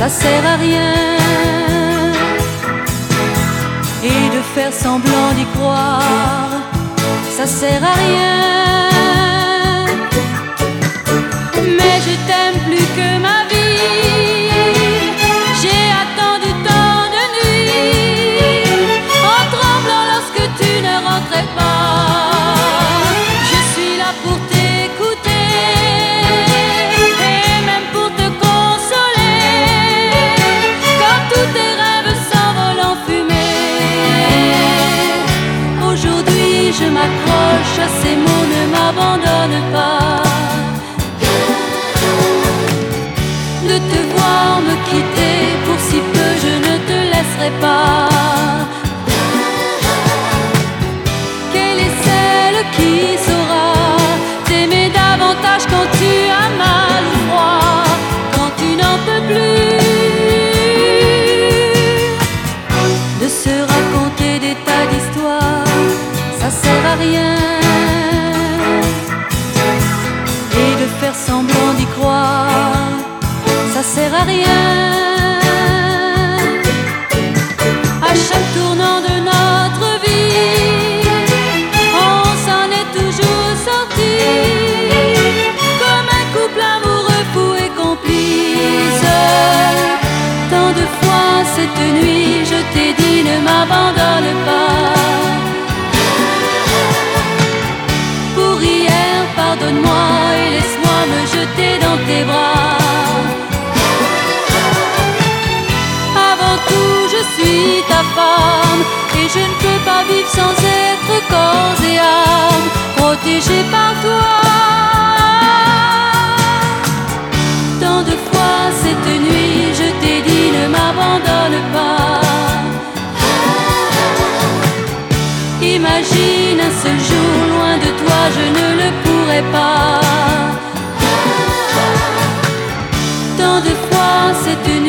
ça sert à rien. Et de faire semblant d'y croire, ça sert à rien. Mais je t'aime plus que ma vie, j'ai attendu tant de nuits, en tremblant lorsque tu ne rentrais pas. Je suis là pour t'écouter, et même pour te consoler, quand tous tes rêves s'envolent en fumée. Aujourd'hui je m'accroche à ces mots, ne m'abandonne pas. De te voir me quitter pour si peu, je ne te laisserai pas. Quelle est celle qui saura t'aimer davantage quand tu as mal ou froid, quand tu n'en peux plus de se raconter des tas d'histoires, ça sert à rien. Et de faire semblant d'y croire, ça sert à rien. À chaque tournant de notre vie, on s'en est toujours sorti, comme un couple amoureux fou et complice. Tant de fois cette nuit, je t'ai dit ne m'abandonne pas. Pour hier, pardonne-moi et laisse-moi me jeter dans tes bras. Je suis ta femme et je ne peux pas vivre sans être corps et âme protégée par toi. Tant de fois cette nuit je t'ai dit ne m'abandonne pas. Imagine un seul jour loin de toi, je ne le pourrai pas. Tant de fois cette nuit